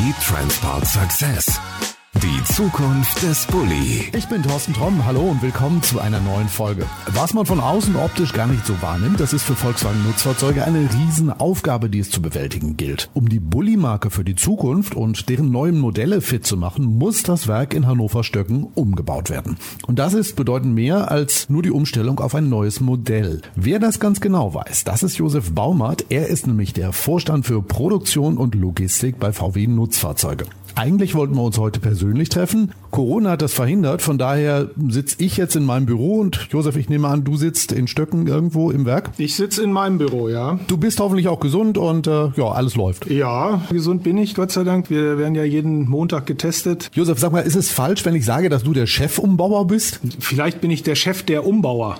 Transport Success. Die Zukunft des Bulli. Ich bin Thorsten Tromm, hallo und willkommen zu einer neuen Folge. Was man von außen optisch gar nicht so wahrnimmt, das ist für Volkswagen Nutzfahrzeuge eine Riesenaufgabe, die es zu bewältigen gilt. Um die Bulli-Marke für die Zukunft und deren neuen Modelle fit zu machen, muss das Werk in Hannover-Stöcken umgebaut werden. Und das ist bedeutend mehr als nur die Umstellung auf ein neues Modell. Wer das ganz genau weiß, das ist Josef Baumert. Er ist nämlich der Vorstand für Produktion und Logistik bei VW Nutzfahrzeuge. Eigentlich wollten wir uns heute persönlich treffen. Corona hat das verhindert, von daher sitze ich jetzt in meinem Büro und Josef, ich nehme an, du sitzt in Stöcken irgendwo im Werk? Ich sitze in meinem Büro, ja. Du bist hoffentlich auch gesund und alles läuft. Ja, gesund bin ich, Gott sei Dank. Wir werden ja jeden Montag getestet. Josef, sag mal, ist es falsch, wenn ich sage, dass du der Chefumbauer bist? Vielleicht bin ich der Chef der Umbauer.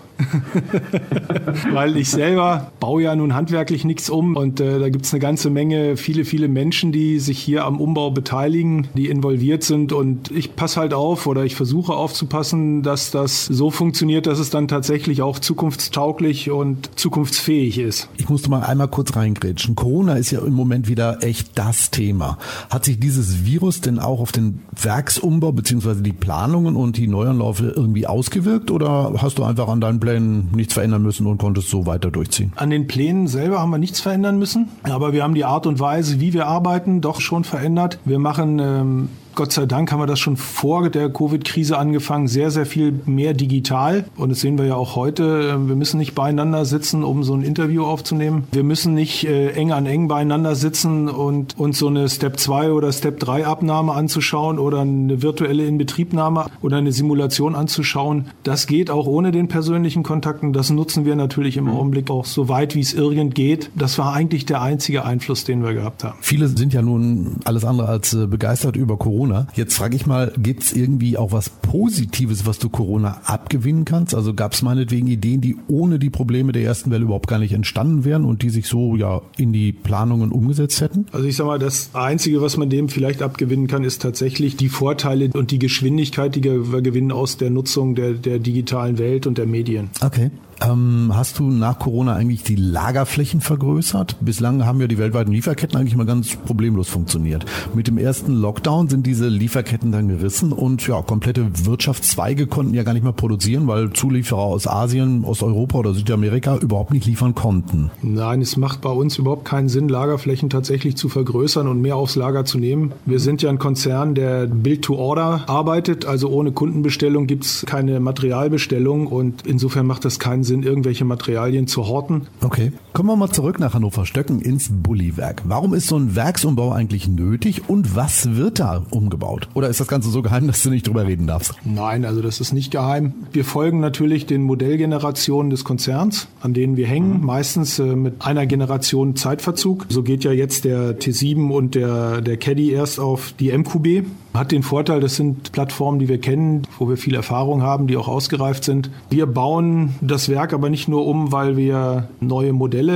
Weil ich selber baue ja nun handwerklich nichts um und da gibt es eine ganze Menge, viele Menschen, die sich hier am Umbau beteiligen, die involviert sind und ich passe halt auf oder ich versuche aufzupassen, dass das so funktioniert, dass es dann tatsächlich auch zukunftstauglich und zukunftsfähig ist. Ich musste mal einmal kurz reingrätschen. Corona ist ja im Moment wieder echt das Thema. Hat sich dieses Virus denn auch auf den Werksumbau bzw. die Planungen und die Neuanläufe irgendwie ausgewirkt oder hast du einfach an deinen Plänen nichts verändern müssen und konntest so weiter durchziehen? An den Plänen selber haben wir nichts verändern müssen, aber wir haben die Art und Weise, wie wir arbeiten, doch schon verändert. Wir machen Gott sei Dank haben wir das schon vor der Covid-Krise angefangen, sehr viel mehr digital. Und das sehen wir ja auch heute. Wir müssen nicht beieinander sitzen, um so ein Interview aufzunehmen. Wir müssen nicht eng an eng beieinander sitzen und uns so eine Step 2 oder Step 3 Abnahme anzuschauen oder eine virtuelle Inbetriebnahme oder eine Simulation anzuschauen. Das geht auch ohne den persönlichen Kontakt. Und das nutzen wir natürlich im Augenblick auch so weit, wie es irgend geht. Das war eigentlich der einzige Einfluss, den wir gehabt haben. Viele sind ja nun alles andere als begeistert über Corona. Jetzt frage ich mal, gibt es irgendwie auch was Positives, was du Corona abgewinnen kannst? Also gab es meinetwegen Ideen, die ohne die Probleme der ersten Welle überhaupt gar nicht entstanden wären und die sich so ja in die Planungen umgesetzt hätten? Also ich sag mal, das Einzige, was man dem vielleicht abgewinnen kann, ist tatsächlich die Vorteile und die Geschwindigkeit, die wir gewinnen aus der Nutzung der digitalen Welt und der Medien. Okay. Hast du nach Corona eigentlich die Lagerflächen vergrößert? Bislang haben ja die weltweiten Lieferketten eigentlich mal ganz problemlos funktioniert. Mit dem ersten Lockdown sind diese Lieferketten dann gerissen und ja, komplette Wirtschaftszweige konnten ja gar nicht mehr produzieren, weil Zulieferer aus Asien, aus Europa oder Südamerika überhaupt nicht liefern konnten. Nein, es macht bei uns überhaupt keinen Sinn, Lagerflächen tatsächlich zu vergrößern und mehr aufs Lager zu nehmen. Wir sind ja ein Konzern, der Build-to-Order arbeitet, also ohne Kundenbestellung gibt es keine Materialbestellung und insofern macht das keinen Sinn, irgendwelche Materialien zu horten. Okay. Kommen wir mal zurück nach Hannover-Stöcken ins Bulli-Werk. Warum ist so ein Werksumbau eigentlich nötig und was wird da umgebaut? Oder ist das Ganze so geheim, dass du nicht drüber reden darfst? Nein, also das ist nicht geheim. Wir folgen natürlich den Modellgenerationen des Konzerns, an denen wir hängen, meistens mit einer Generation Zeitverzug. So geht ja jetzt der T7 und der Caddy erst auf die MQB. Hat den Vorteil, das sind Plattformen, die wir kennen, wo wir viel Erfahrung haben, die auch ausgereift sind. Wir bauen das Werk aber nicht nur um, weil wir neue Modelle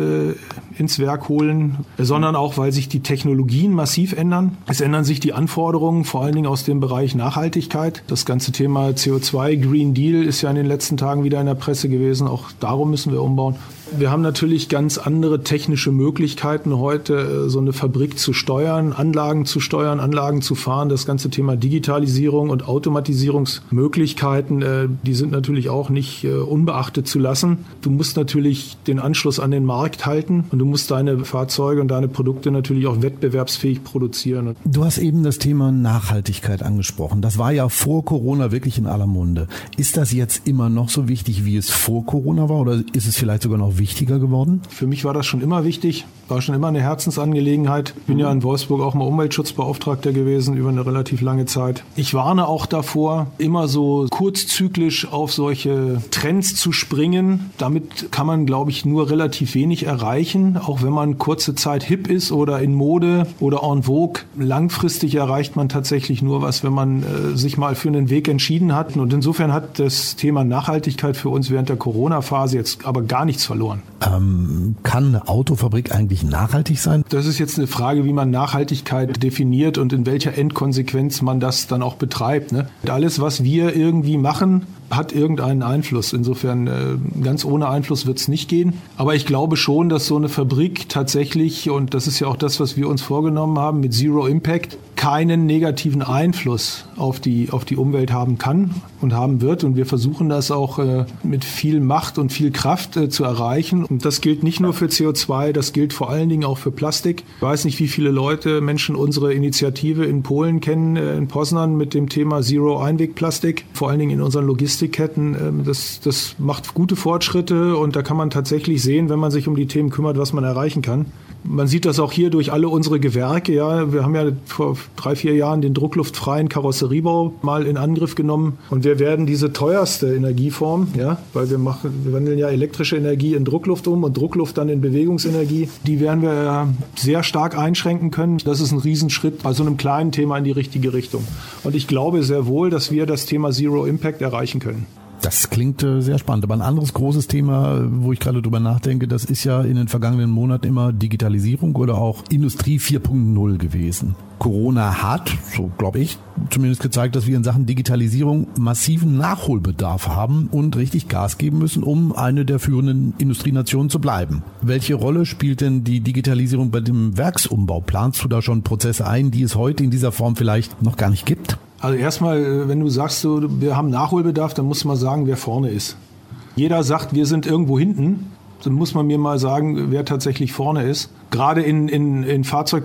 ins Werk holen, sondern auch, weil sich die Technologien massiv ändern. Es ändern sich die Anforderungen, vor allen Dingen aus dem Bereich Nachhaltigkeit. Das ganze Thema CO2, Green Deal ist ja in den letzten Tagen wieder in der Presse gewesen. Auch darum müssen wir umbauen. Wir haben natürlich ganz andere technische Möglichkeiten heute, so eine Fabrik zu steuern, Anlagen zu fahren. Das ganze Thema Digitalisierung und Automatisierungsmöglichkeiten, die sind natürlich auch nicht unbeachtet zu lassen. Du musst natürlich den Anschluss an den Markt halten und du musst deine Fahrzeuge und deine Produkte natürlich auch wettbewerbsfähig produzieren. Du hast eben das Thema Nachhaltigkeit angesprochen. Das war ja vor Corona wirklich in aller Munde. Ist das jetzt immer noch so wichtig, wie es vor Corona war oder ist es vielleicht sogar noch wichtiger geworden? Für mich war das schon immer wichtig, war schon immer eine Herzensangelegenheit. Bin ja in Wolfsburg auch mal Umweltschutzbeauftragter gewesen über eine relativ lange Zeit. Ich warne auch davor, immer so kurzzyklisch auf solche Trends zu springen. Damit kann man, glaube ich, nur relativ wenig erreichen, auch wenn man kurze Zeit hip ist oder in Mode oder en vogue. Langfristig erreicht man tatsächlich nur was, wenn man sich mal für einen Weg entschieden hat. Und insofern hat das Thema Nachhaltigkeit für uns während der Corona-Phase jetzt aber gar nichts verloren. Kann eine Autofabrik eigentlich nachhaltig sein? Das ist jetzt eine Frage, wie man Nachhaltigkeit definiert und in welcher Endkonsequenz man das dann auch betreibt. Ne? Alles, was wir irgendwie machen, hat irgendeinen Einfluss. Insofern ganz ohne Einfluss wird es nicht gehen. Aber ich glaube schon, dass so eine Fabrik tatsächlich, und das ist ja auch das, was wir uns vorgenommen haben, mit Zero Impact keinen negativen Einfluss auf die Umwelt haben kann und haben wird. Und wir versuchen das auch mit viel Macht und viel Kraft zu erreichen. Und das gilt nicht nur für CO2, das gilt vor allen Dingen auch für Plastik. Ich weiß nicht, wie viele Menschen unsere Initiative in Polen kennen, in Poznan mit dem Thema Zero Einwegplastik, vor allen Dingen in unseren Logistikketten. Das macht gute Fortschritte und da kann man tatsächlich sehen, wenn man sich um die Themen kümmert, was man erreichen kann. Man sieht das auch hier durch alle unsere Gewerke. Ja, wir haben ja vor 3-4 Jahren den druckluftfreien Karosseriebau mal in Angriff genommen und wir werden diese teuerste Energieform, ja, weil wir wandeln ja elektrische Energie in Druckluft um und Druckluft dann in Bewegungsenergie, die werden wir sehr stark einschränken können. Das ist ein Riesenschritt bei so einem kleinen Thema in die richtige Richtung. Und ich glaube sehr wohl, dass wir das Thema Zero Impact erreichen können. Das klingt sehr spannend. Aber ein anderes großes Thema, wo ich gerade drüber nachdenke, das ist ja in den vergangenen Monaten immer Digitalisierung oder auch Industrie 4.0 gewesen. Corona hat, so glaube ich, zumindest gezeigt, dass wir in Sachen Digitalisierung massiven Nachholbedarf haben und richtig Gas geben müssen, um eine der führenden Industrienationen zu bleiben. Welche Rolle spielt denn die Digitalisierung bei dem Werksumbau? Planst du da schon Prozesse ein, die es heute in dieser Form vielleicht noch gar nicht gibt? Also erstmal, wenn du sagst, wir haben Nachholbedarf, dann muss man sagen, wer vorne ist. Jeder sagt, wir sind irgendwo hinten. Dann muss man mir mal sagen, wer tatsächlich vorne ist. Gerade in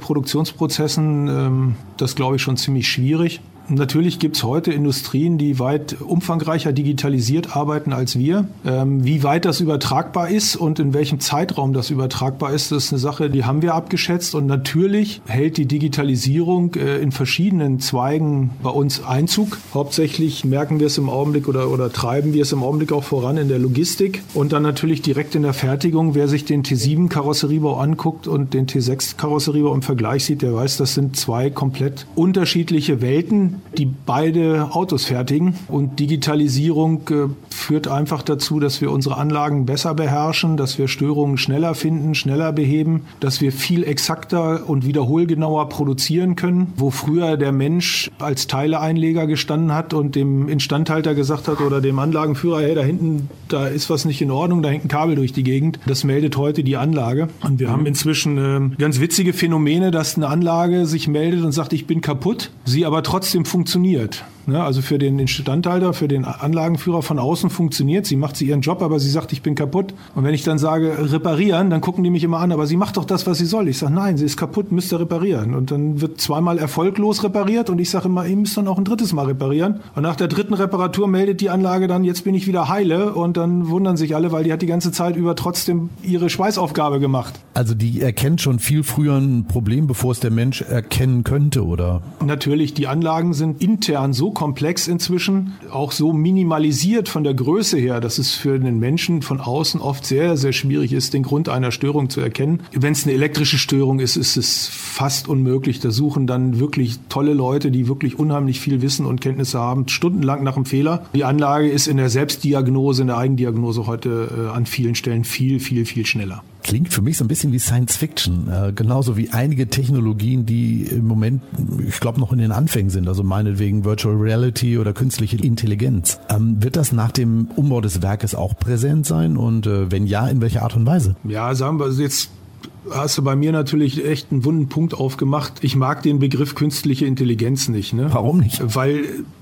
Fahrzeugproduktionsprozessen, das glaube ich schon ziemlich schwierig. Natürlich gibt es heute Industrien, die weit umfangreicher digitalisiert arbeiten als wir. Wie weit das übertragbar ist und in welchem Zeitraum das übertragbar ist, das ist eine Sache, die haben wir abgeschätzt. Und natürlich hält die Digitalisierung in verschiedenen Zweigen bei uns Einzug. Hauptsächlich merken wir es im Augenblick oder treiben wir es im Augenblick auch voran in der Logistik und dann natürlich direkt in der Fertigung. Wer sich den T7-Karosseriebau anguckt und den T6-Karosseriebau im Vergleich sieht, der weiß, das sind zwei komplett unterschiedliche Welten, die beide Autos fertigen. Und Digitalisierung führt einfach dazu, dass wir unsere Anlagen besser beherrschen, dass wir Störungen schneller finden, schneller beheben, dass wir viel exakter und wiederholgenauer produzieren können. Wo früher der Mensch als Teileeinleger gestanden hat und dem Instandhalter gesagt hat oder dem Anlagenführer, hey, da hinten, da ist was nicht in Ordnung, da hängt ein Kabel durch die Gegend. Das meldet heute die Anlage. Und wir haben inzwischen ganz witzige Phänomene, dass eine Anlage sich meldet und sagt, ich bin kaputt, sie aber trotzdem funktioniert. Also für den Instandhalter, für den Anlagenführer von außen funktioniert. Sie macht ihren Job, aber sie sagt, ich bin kaputt. Und wenn ich dann sage, reparieren, dann gucken die mich immer an, aber sie macht doch das, was sie soll. Ich sage, nein, sie ist kaputt, müsst ihr reparieren. Und dann wird zweimal erfolglos repariert und ich sage immer, ihr müsst dann auch ein drittes Mal reparieren. Und nach der dritten Reparatur meldet die Anlage dann, jetzt bin ich wieder heile. Und dann wundern sich alle, weil die hat die ganze Zeit über trotzdem ihre Schweißaufgabe gemacht. Also die erkennt schon viel früher ein Problem, bevor es der Mensch erkennen könnte, oder? Natürlich, die Anlagen sind intern so komplex inzwischen, auch so minimalisiert von der Größe her, dass es für den Menschen von außen oft sehr, sehr schwierig ist, den Grund einer Störung zu erkennen. Wenn es eine elektrische Störung ist, ist es fast unmöglich. Da suchen dann wirklich tolle Leute, die wirklich unheimlich viel Wissen und Kenntnisse haben, stundenlang nach einem Fehler. Die Anlage ist in der Selbstdiagnose, in der Eigendiagnose heute an vielen Stellen viel, viel, viel schneller. Klingt für mich so ein bisschen wie Science Fiction, genauso wie einige Technologien, die im Moment, ich glaube, noch in den Anfängen sind, also meinetwegen Virtual Reality oder künstliche Intelligenz. Wird das nach dem Umbau des Werkes auch präsent sein und wenn ja, in welcher Art und Weise? Ja, sagen wir jetzt, hast du bei mir natürlich echt einen wunden Punkt aufgemacht. Ich mag den Begriff künstliche Intelligenz nicht. Ne? Warum nicht? Weil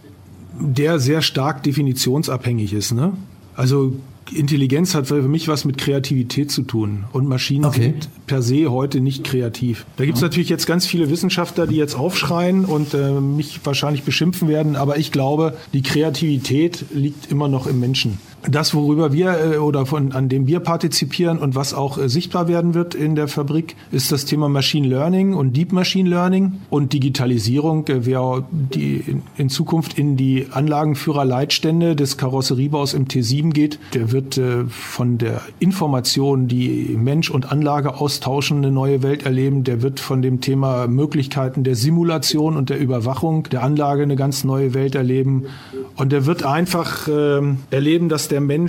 der sehr stark definitionsabhängig ist. Ne? Also Intelligenz hat für mich was mit Kreativität zu tun und Maschinen sind per se heute nicht kreativ. Da gibt es natürlich jetzt ganz viele Wissenschaftler, die jetzt aufschreien und mich wahrscheinlich beschimpfen werden, aber ich glaube, die Kreativität liegt immer noch im Menschen. Das, worüber wir an dem wir partizipieren und was auch sichtbar werden wird in der Fabrik, ist das Thema Machine Learning und Deep Machine Learning und Digitalisierung. Wer in Zukunft in die Anlagenführerleitstände des Karosseriebaus im T7 geht, der wird von der Information, die Mensch und Anlage austauschen, eine neue Welt erleben. Der wird von dem Thema Möglichkeiten der Simulation und der Überwachung der Anlage eine ganz neue Welt erleben. Und der wird einfach erleben, dass der Mensch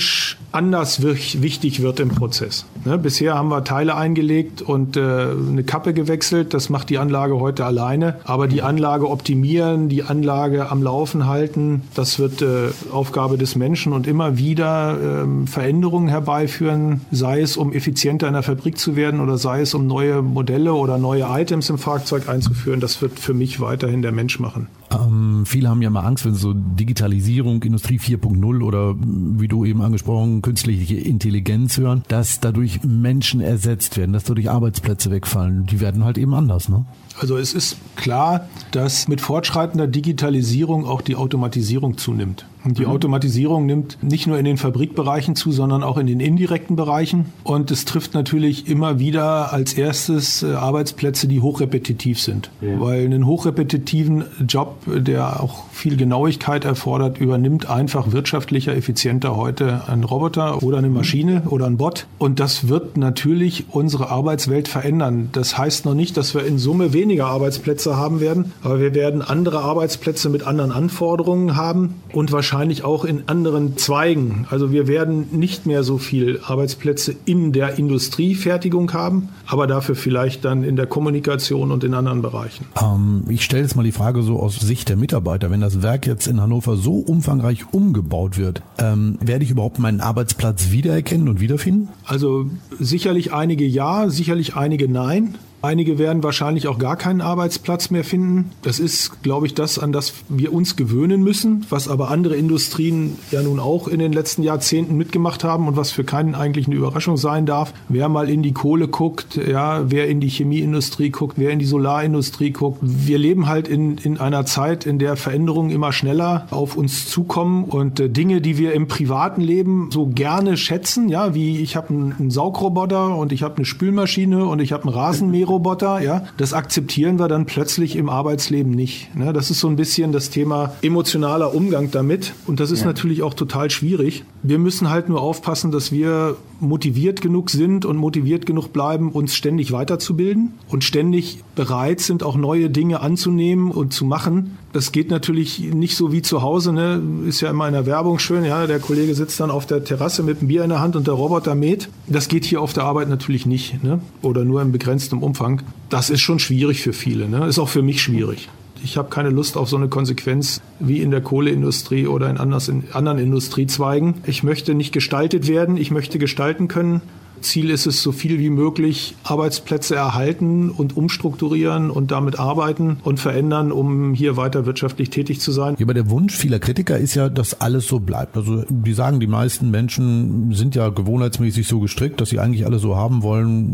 anders wichtig wird im Prozess. Bisher haben wir Teile eingelegt und eine Kappe gewechselt. Das macht die Anlage heute alleine. Aber die Anlage optimieren, die Anlage am Laufen halten, das wird Aufgabe des Menschen und immer wieder Veränderungen herbeiführen, sei es um effizienter in der Fabrik zu werden oder sei es um neue Modelle oder neue Items im Fahrzeug einzuführen. Das wird für mich weiterhin der Mensch machen. Viele haben ja mal Angst, wenn so Digitalisierung, Industrie 4.0 oder wie du eben angesprochen, künstliche Intelligenz hören, dass dadurch Menschen ersetzt werden, dass dadurch Arbeitsplätze wegfallen. Die werden halt eben anders, ne? Also es ist klar, dass mit fortschreitender Digitalisierung auch die Automatisierung zunimmt. Und die Automatisierung nimmt nicht nur in den Fabrikbereichen zu, sondern auch in den indirekten Bereichen. Und es trifft natürlich immer wieder als erstes Arbeitsplätze, die hochrepetitiv sind. Ja. Weil einen hochrepetitiven Job, der auch viel Genauigkeit erfordert, übernimmt einfach wirtschaftlicher, effizienter heute ein Roboter oder eine Maschine oder ein Bot. Und das wird natürlich unsere Arbeitswelt verändern. Das heißt noch nicht, dass wir in Summe weniger Arbeitsplätze haben werden, aber wir werden andere Arbeitsplätze mit anderen Anforderungen haben und wahrscheinlich auch in anderen Zweigen. Also wir werden nicht mehr so viel Arbeitsplätze in der Industriefertigung haben, aber dafür vielleicht dann in der Kommunikation und in anderen Bereichen. Ich stelle jetzt mal die Frage so aus Sicht der Mitarbeiter, wenn das Werk jetzt in Hannover so umfangreich umgebaut wird, werde ich überhaupt meinen Arbeitsplatz wiedererkennen und wiederfinden? Also sicherlich einige ja, sicherlich einige nein. Einige werden wahrscheinlich auch gar keinen Arbeitsplatz mehr finden. Das ist, glaube ich, das, an das wir uns gewöhnen müssen, was aber andere Industrien ja nun auch in den letzten Jahrzehnten mitgemacht haben und was für keinen eigentlich eine Überraschung sein darf. Wer mal in die Kohle guckt, ja, wer in die Chemieindustrie guckt, wer in die Solarindustrie guckt. Wir leben halt in einer Zeit, in der Veränderungen immer schneller auf uns zukommen und Dinge, die wir im privaten Leben so gerne schätzen, ja, wie ich habe einen Saugroboter und ich habe eine Spülmaschine und ich habe einen Rasenmäher, ja, das akzeptieren wir dann plötzlich im Arbeitsleben nicht. Ne? Das ist so ein bisschen das Thema emotionaler Umgang damit und das ist natürlich auch total schwierig. Wir müssen halt nur aufpassen, dass wir motiviert genug sind und motiviert genug bleiben, uns ständig weiterzubilden und ständig bereit sind, auch neue Dinge anzunehmen und zu machen. Das geht natürlich nicht so wie zu Hause, ne? Ist ja immer in der Werbung schön, ja, der Kollege sitzt dann auf der Terrasse mit einem Bier in der Hand und der Roboter mäht. Das geht hier auf der Arbeit natürlich nicht, ne? Oder nur in begrenztem Umfang. Das ist schon schwierig für viele, ne? Ist auch für mich schwierig. Ich habe keine Lust auf so eine Konsequenz wie in der Kohleindustrie oder in anderen Industriezweigen. Ich möchte nicht gestaltet werden, ich möchte gestalten können. Ziel ist es, so viel wie möglich Arbeitsplätze erhalten und umstrukturieren und damit arbeiten und verändern, um hier weiter wirtschaftlich tätig zu sein. Ja, aber der Wunsch vieler Kritiker ist ja, dass alles so bleibt. Also die sagen, die meisten Menschen sind ja gewohnheitsmäßig so gestrickt, dass sie eigentlich alles so haben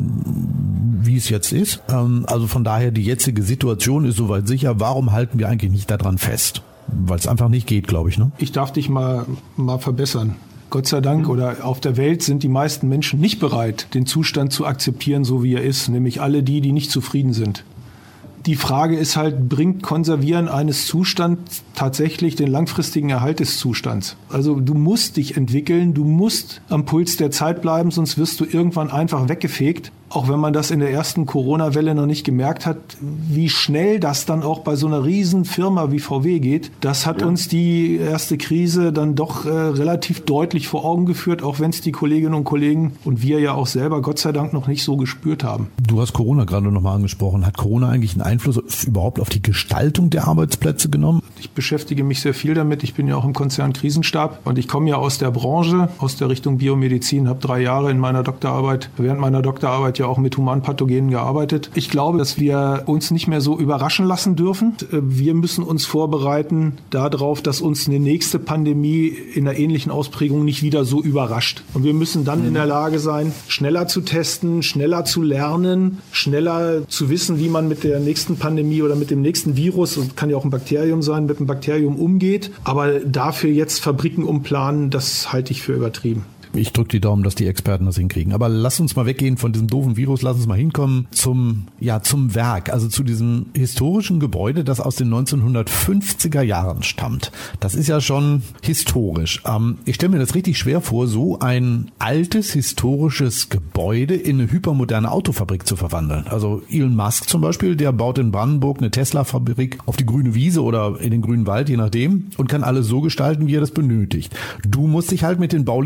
wollen, wie es jetzt ist. Also von daher, die jetzige Situation ist soweit sicher. Warum halten wir eigentlich nicht daran fest? Weil es einfach nicht geht, glaube ich, ne? Ich darf dich mal verbessern. Gott sei Dank oder auf der Welt sind die meisten Menschen nicht bereit, den Zustand zu akzeptieren, so wie er ist, nämlich alle die nicht zufrieden sind. Die Frage ist halt, bringt Konservieren eines Zustands tatsächlich den langfristigen Erhalt des Zustands? Also du musst dich entwickeln, du musst am Puls der Zeit bleiben, sonst wirst du irgendwann einfach weggefegt. Auch wenn man das in der ersten Corona-Welle noch nicht gemerkt hat, wie schnell das dann auch bei so einer riesen Firma wie VW geht, das hat uns die erste Krise dann doch relativ deutlich vor Augen geführt, auch wenn es die Kolleginnen und Kollegen und wir ja auch selber Gott sei Dank noch nicht so gespürt haben. Du hast Corona gerade nochmal angesprochen. Hat Corona eigentlich einen Einfluss überhaupt auf die Gestaltung der Arbeitsplätze genommen? Ich beschäftige mich sehr viel damit. Ich bin ja auch im Konzern Krisenstab und ich komme ja aus der Branche, aus der Richtung Biomedizin, habe 3 Jahre während meiner Doktorarbeit ja auch mit Humanpathogenen gearbeitet. Ich glaube, dass wir uns nicht mehr so überraschen lassen dürfen. Wir müssen uns vorbereiten darauf, dass uns eine nächste Pandemie in einer ähnlichen Ausprägung nicht wieder so überrascht. Und wir müssen dann in der Lage sein, schneller zu testen, schneller zu lernen, schneller zu wissen, wie man mit der nächsten Pandemie oder mit dem nächsten Virus, und kann ja auch ein Bakterium sein, mit dem Bakterium umgeht. Aber dafür jetzt Fabriken umplanen, das halte ich für übertrieben. Ich drücke die Daumen, dass die Experten das hinkriegen. Aber lass uns mal weggehen von diesem doofen Virus, lass uns mal hinkommen zum Werk, also zu diesem historischen Gebäude, das aus den 1950er Jahren stammt. Das ist ja schon historisch. Ich stelle mir das richtig schwer vor, so ein altes, historisches Gebäude in eine hypermoderne Autofabrik zu verwandeln. Also Elon Musk zum Beispiel, der baut in Brandenburg eine Tesla-Fabrik auf die grüne Wiese oder in den grünen Wald, je nachdem, und kann alles so gestalten, wie er das benötigt. Du musst dich halt mit den baulichen Vorgaben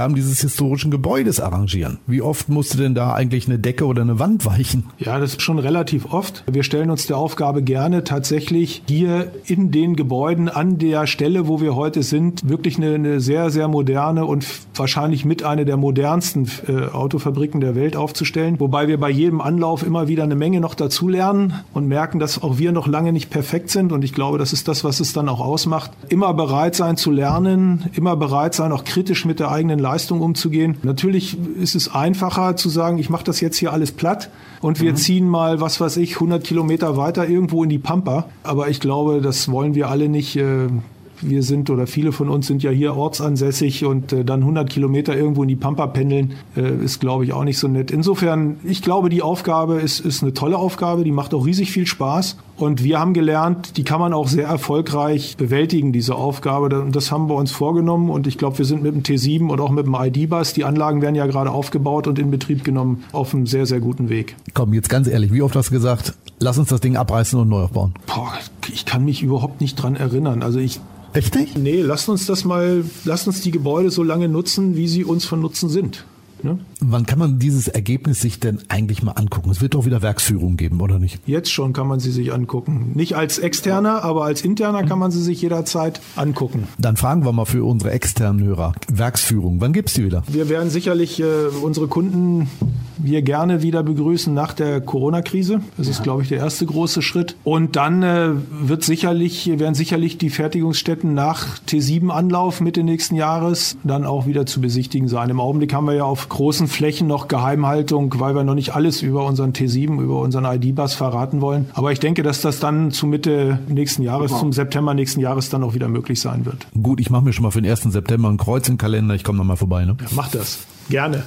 Aufgaben dieses historischen Gebäudes arrangieren. Wie oft musste denn da eigentlich eine Decke oder eine Wand weichen? Ja, das ist schon relativ oft. Wir stellen uns der Aufgabe gerne tatsächlich hier in den Gebäuden an der Stelle, wo wir heute sind, wirklich eine sehr, sehr moderne und wahrscheinlich mit einer der modernsten Autofabriken der Welt aufzustellen. Wobei wir bei jedem Anlauf immer wieder eine Menge noch dazulernen und merken, dass auch wir noch lange nicht perfekt sind. Und ich glaube, das ist das, was es dann auch ausmacht. Immer bereit sein zu lernen, immer bereit sein, auch kritisch mit der eigenen Leistung umzugehen. Natürlich ist es einfacher zu sagen, ich mache das jetzt hier alles platt und wir ziehen mal, 100 Kilometer weiter irgendwo in die Pampa. Aber ich glaube, das wollen wir alle nicht. Wir sind oder viele von uns sind ja hier ortsansässig und dann 100 Kilometer irgendwo in die Pampa pendeln, ist, glaube ich, auch nicht so nett. Insofern, ich glaube, die Aufgabe ist eine tolle Aufgabe, die macht auch riesig viel Spaß. Und wir haben gelernt, die kann man auch sehr erfolgreich bewältigen, diese Aufgabe. Und das haben wir uns vorgenommen. Und ich glaube, wir sind mit dem T7 und auch mit dem ID-Bus, die Anlagen werden ja gerade aufgebaut und in Betrieb genommen, auf einem sehr, sehr guten Weg. Komm, jetzt ganz ehrlich, wie oft hast du gesagt, lass uns das Ding abreißen und neu aufbauen? Ich kann mich überhaupt nicht dran erinnern. Also Echt nicht? Nee, lasst uns die Gebäude so lange nutzen, wie sie uns von Nutzen sind. Ne? Wann kann man dieses Ergebnis sich denn eigentlich mal angucken? Es wird doch wieder Werksführung geben, oder nicht? Jetzt schon kann man sie sich angucken. Nicht als Externer, aber als Interner kann man sie sich jederzeit angucken. Dann fragen wir mal für unsere externen Hörer. Werksführung, wann gibt's die wieder? Wir werden sicherlich unsere Kunden hier gerne wieder begrüßen nach der Corona-Krise. Das ist, glaube ich, der erste große Schritt. Und dann werden sicherlich die Fertigungsstätten nach T7-Anlauf Mitte nächsten Jahres dann auch wieder zu besichtigen sein. Im Augenblick haben wir ja auf großen Flächen noch Geheimhaltung, weil wir noch nicht alles über unseren T7, über unseren ID-Bus verraten wollen. Aber ich denke, dass das dann zu Mitte nächsten Jahres, zum September nächsten Jahres dann auch wieder möglich sein wird. Gut, ich mache mir schon mal für den 1. September ein Kreuz im Kalender. Ich komme noch mal vorbei. Ne? Ja, mach das. Gerne.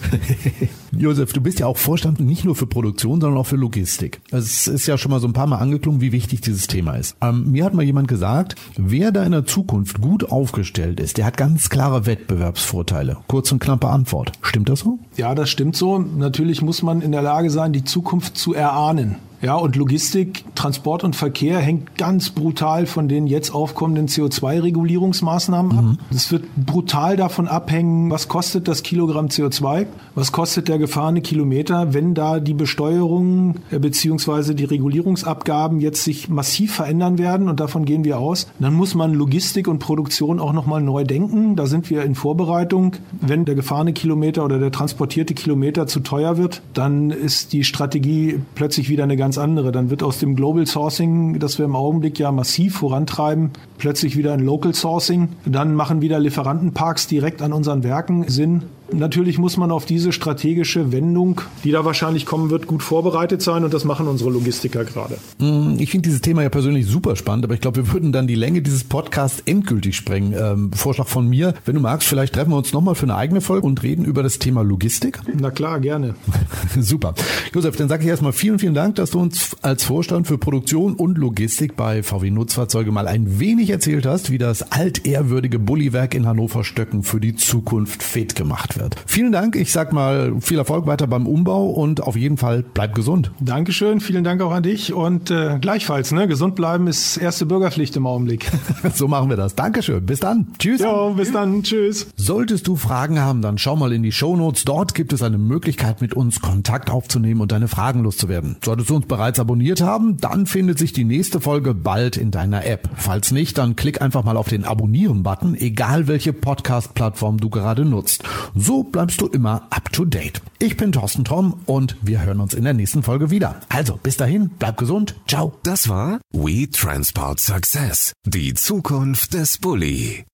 Josef, du bist ja auch Vorstand nicht nur für Produktion, sondern auch für Logistik. Es ist ja schon mal so ein paar Mal angeklungen, wie wichtig dieses Thema ist. Mir hat mal jemand gesagt, wer da in der Zukunft gut aufgestellt ist, der hat ganz klare Wettbewerbsvorteile. Kurz und knappe Antwort. Stimmt das so? Ja, das stimmt so. Natürlich muss man in der Lage sein, die Zukunft zu erahnen. Ja, und Logistik, Transport und Verkehr hängt ganz brutal von den jetzt aufkommenden CO2-Regulierungsmaßnahmen ab. Es wird brutal davon abhängen, was kostet das Kilogramm CO2, was kostet der gefahrene Kilometer, wenn da die Besteuerung bzw. die Regulierungsabgaben jetzt sich massiv verändern werden, und davon gehen wir aus. Dann muss man Logistik und Produktion auch nochmal neu denken. Da sind wir in Vorbereitung. Wenn der gefahrene Kilometer oder der transportierte Kilometer zu teuer wird, dann ist die Strategie plötzlich wieder eine ganz andere. Dann wird aus dem Global Sourcing, das wir im Augenblick ja massiv vorantreiben, plötzlich wieder ein Local Sourcing. Dann machen wieder Lieferantenparks direkt an unseren Werken Sinn. Natürlich muss man auf diese strategische Wendung, die da wahrscheinlich kommen wird, gut vorbereitet sein, und das machen unsere Logistiker gerade. Ich finde dieses Thema ja persönlich super spannend, aber ich glaube, wir würden dann die Länge dieses Podcasts endgültig sprengen. Vorschlag von mir, wenn du magst, vielleicht treffen wir uns nochmal für eine eigene Folge und reden über das Thema Logistik. Na klar, gerne. Super. Josef, dann sage ich erstmal vielen Dank, dass du uns als Vorstand für Produktion und Logistik bei VW Nutzfahrzeuge mal ein wenig erzählt hast, wie das altehrwürdige Bulli-Werk in Hannover-Stöcken für die Zukunft fit gemacht wird. Vielen Dank. Ich sag mal viel Erfolg weiter beim Umbau und auf jeden Fall bleib gesund. Dankeschön. Vielen Dank auch an dich und gleichfalls. Gesund bleiben ist erste Bürgerpflicht im Augenblick. So machen wir das. Dankeschön. Bis dann. Tschüss. Jo, bis dann. Tschüss. Solltest du Fragen haben, dann schau mal in die Shownotes. Dort gibt es eine Möglichkeit, mit uns Kontakt aufzunehmen und deine Fragen loszuwerden. Solltest du uns bereits abonniert haben, dann findet sich die nächste Folge bald in deiner App. Falls nicht, dann klick einfach mal auf den Abonnieren-Button, egal welche Podcast-Plattform du gerade nutzt. So bleibst du immer up to date. Ich bin Thorsten Tromm und wir hören uns in der nächsten Folge wieder. Also bis dahin, bleib gesund. Ciao. Das war We Transport Success, die Zukunft des Bulli.